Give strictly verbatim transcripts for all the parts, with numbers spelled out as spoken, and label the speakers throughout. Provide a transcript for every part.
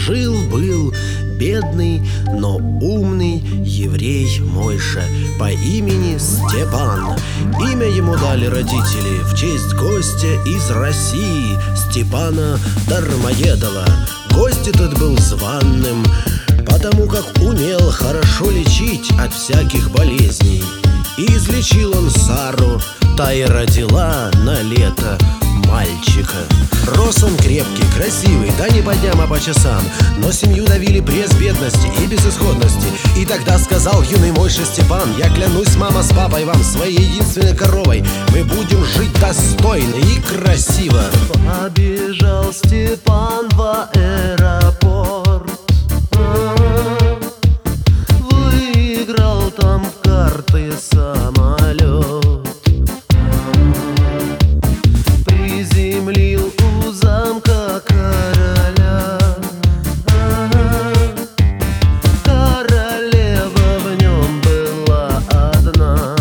Speaker 1: Жил-был бедный, но умный еврей Мойша по имени Степан. Имя ему дали родители в честь гостя из России, Степана Дармоедова. Гость этот был званным, потому как умел хорошо лечить от всяких болезней. И излечил он Сару, та и родила на лето мальчика. Рос он крепкий, красивый, да не по дням, а по часам. Но семью давили пресс бедности и безысходности. И тогда сказал юный Мойша Степан: я клянусь, мама с папой, вам, своей единственной коровой, мы будем жить достойно и красиво.
Speaker 2: Побежал Степан в аэропорт, выиграл там в карты самолет, приземлил у замка короля. Королева в нем была одна.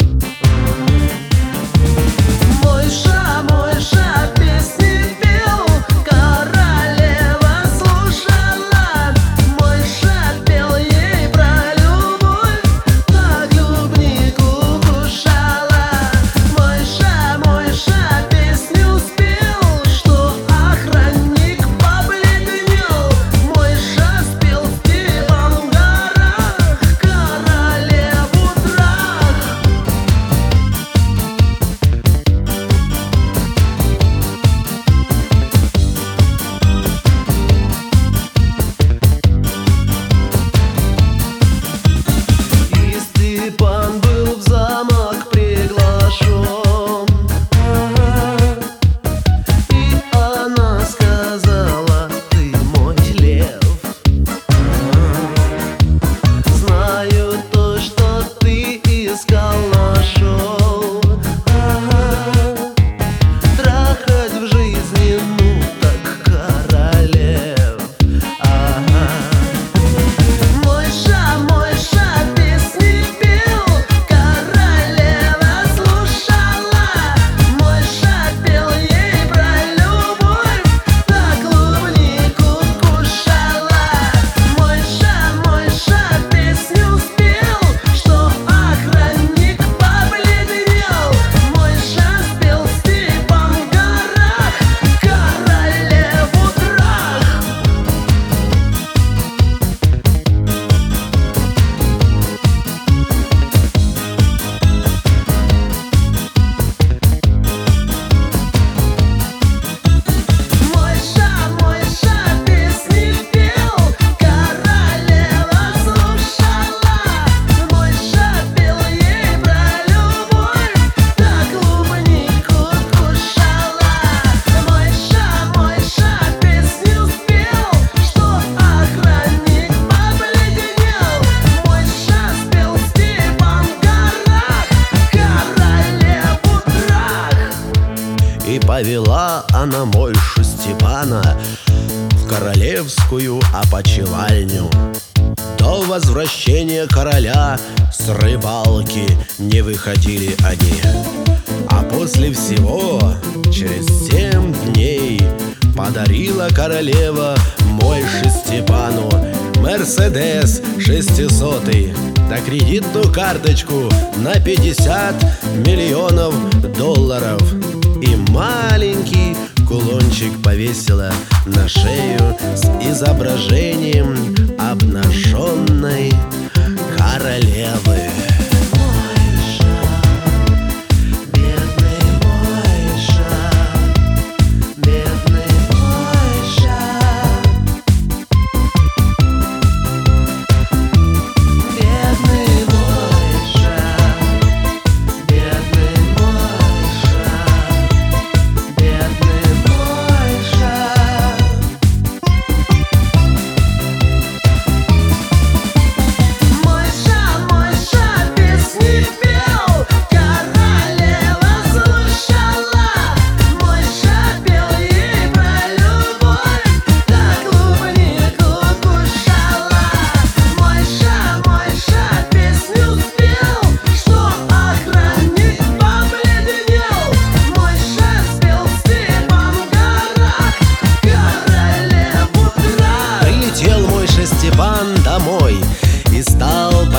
Speaker 2: Мойша, Мойша песни пел, королева слушала. Мойша пел ей про любовь, на клубнику кушала. Мойша, Мойша песню спел, что охранник побледнел. Мойша спел Степан в горах, королеву трах. И Степан был в замок приглашен, и она сказала: ты мой лев. Знаю то, что ты искал, нашел. Трахать в жизни, ну так королев. Мойша, Мойша песни пел, королева слушала. Мойша пел ей про любовь, на клубнику кушала. Мойша, Мойша песню спел, что охранник побледнел. Мойша спел Степан в горах, королеву трах. Мойша, Мойша песни пел, королева слушала. Мойша пел ей про любовь, на клубнику кушала. Мойша, Мойша песню спел, что охранник побледнел. Мойша спел Степан в горах, королеву трах.
Speaker 1: И повела она Мойшу Степана в королевскую опочивальню. До возвращения короля с рыбалки не выходили они. А после всего, через семь дней, подарила королева Мойше Степану Мерседес шестисотый, да кредитную карточку на пятьдесят миллионов долларов. И маленький кулончик повесила на шею с изображением обнаженной королевы. Мойша, бедный Мойша, бедный Мойша, бедный Мойша, бедный Мойша, бедный Мойша.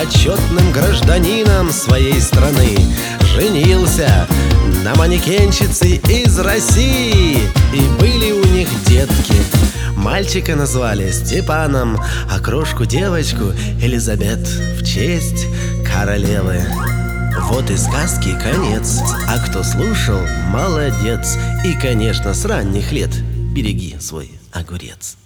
Speaker 1: почетным гражданином своей страны. Женился на манекенщице из России, и были у них детки. Мальчика назвали Степаном, а крошку-девочку Элизабет в честь королевы. Вот и сказки конец, а кто слушал, молодец. И, конечно, с ранних лет береги свой огурец.